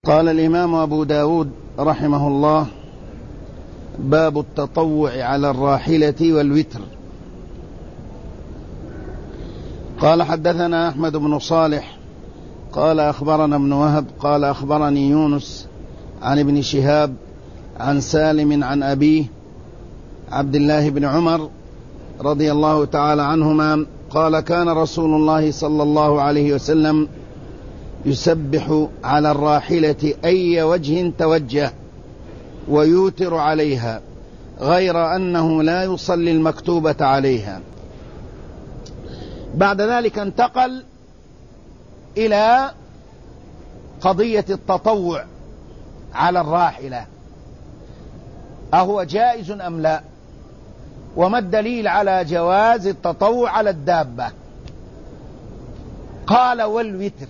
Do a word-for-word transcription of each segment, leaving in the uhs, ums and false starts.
قال الإمام أبو داود رحمه الله: باب التطوع على الراحلة والوتر. قال: حدثنا أحمد بن صالح قال أخبرنا ابن وهب قال أخبرني يونس عن ابن شهاب عن سالم عن أبيه عبد الله بن عمر رضي الله تعالى عنهما قال: كان رسول الله صلى الله عليه وسلم يسبح على الراحلة أي وجه توجه ويوتر عليها، غير أنه لا يصلي المكتوبة عليها. بعد ذلك انتقل إلى قضية التطوع على الراحلة، أهو جائز أم لا؟ وما الدليل على جواز التطوع على الدابة؟ قال: والوتر.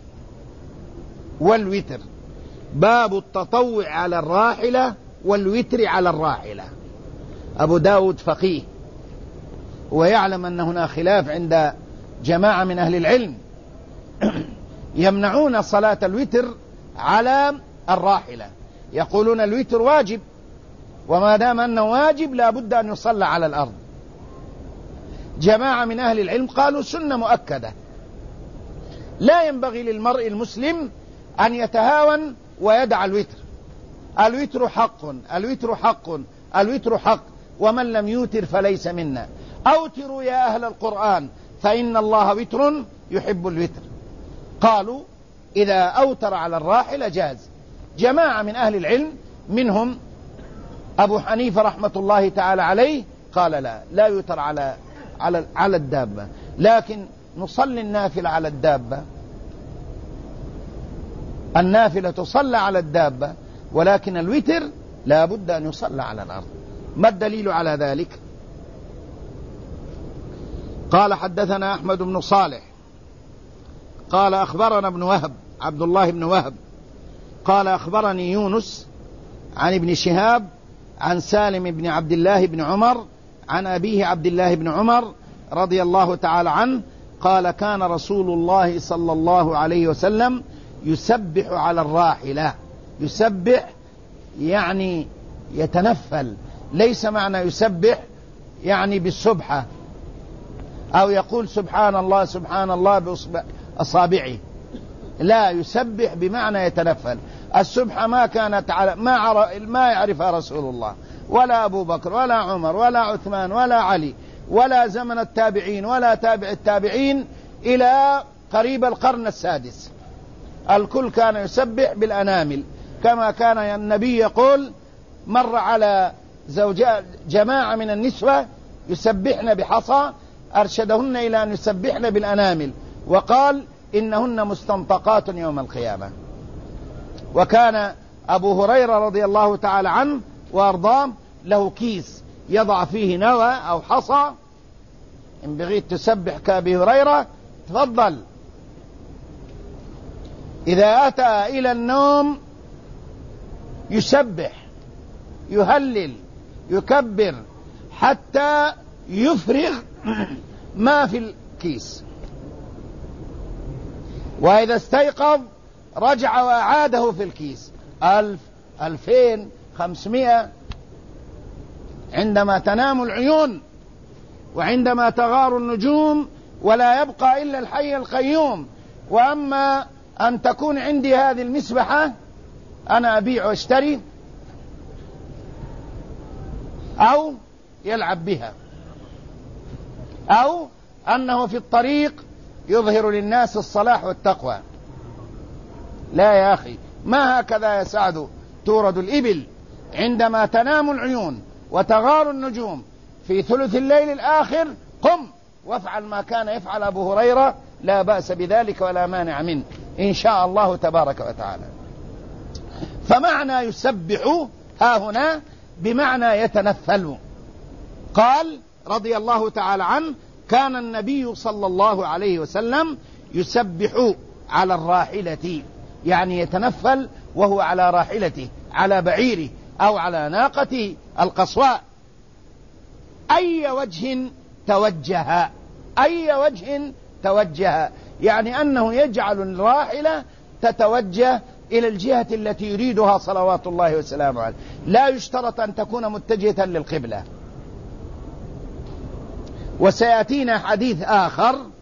والوتر باب التطوع على الراحلة والوتر على الراحلة. أبو داود فقيه ويعلم أن هنا خلاف عند جماعة من أهل العلم يمنعون صلاة الوتر على الراحلة، يقولون الوتر واجب، وما دام أنه واجب لا بد أن يصلى على الأرض. جماعة من أهل العلم قالوا سنة مؤكدة، لا ينبغي للمرء المسلم أن يتهاون ويدع الوتر. الوتر حق، الوتر حق، الوتر حق، ومن لم يوتر فليس منا. أوتروا يا أهل القرآن فإن الله وتر يحب الوتر. قالوا إذا أوتر على الراحلة جاز. جماعة من أهل العلم منهم أبو حنيفة رحمة الله تعالى عليه قال لا لا يوتر على على على الدابة، لكن نصلي النافلة على الدابة. النافلة تصلى على الدابة، ولكن الوتر لا بد أن يصلى على الأرض. ما الدليل على ذلك؟ قال: حدثنا أحمد بن صالح قال أخبرنا ابن وهب عبد الله بن وهب قال أخبرني يونس عن ابن شهاب عن سالم بن عبد الله بن عمر عن أبيه عبد الله بن عمر رضي الله تعالى عنه قال: كان رسول الله صلى الله عليه وسلم يسبح على الراحلة. يسبح يعني يتنفل، ليس معنى يسبح يعني بالسبحة أو يقول سبحان الله سبحان الله بأصابعه، لا، يسبح بمعنى يتنفل. السبحة ما كانت على ما, عر... ما يعرفها رسول الله ولا أبو بكر ولا عمر ولا عثمان ولا علي ولا زمن التابعين ولا تابع التابعين إلى قريب القرن السادس. الكل كان يسبح بالأنامل، كما كان النبي يقول: مر على زوجات جماعة من النسوة يسبحن بحصى أرشدهن إلى أن يسبحن بالأنامل، وقال: إنهن مستنطقات يوم القيامة. وكان أبو هريرة رضي الله تعالى عنه وأرضاه له كيس يضع فيه نوى أو حصى. إن بغيت تسبح كأبي هريرة تفضل. إذا أتى إلى النوم يسبح يهلل يكبر حتى يفرغ ما في الكيس، وإذا استيقظ رجع وأعاده في الكيس. ألف ألفين خمسمائة عندما تنام العيون وعندما تغار النجوم ولا يبقى إلا الحي القيوم. وأما أن تكون عندي هذه المسبحة أنا أبيع واشتري أو يلعب بها، أو أنه في الطريق يظهر للناس الصلاح والتقوى، لا يا أخي، ما هكذا يا سعد تورد الإبل. عندما تنام العيون وتغار النجوم في ثلث الليل الآخر قم وافعل ما كان يفعل أبو هريرة، لا بأس بذلك ولا مانع منه إن شاء الله تبارك وتعالى. فمعنى يسبح ها هنا بمعنى يتنفل. قال رضي الله تعالى عنه: كان النبي صلى الله عليه وسلم يسبح على الراحلة، يعني يتنفل وهو على راحلته، على بعيره أو على ناقته القصواء. أي وجه توجه، أي وجه توجه، يعني أنه يجعل الراحلة تتوجه إلى الجهة التي يريدها صلوات الله وسلامه عليه، لا يشترط أن تكون متجهة للقبلة. وسيأتينا حديث آخر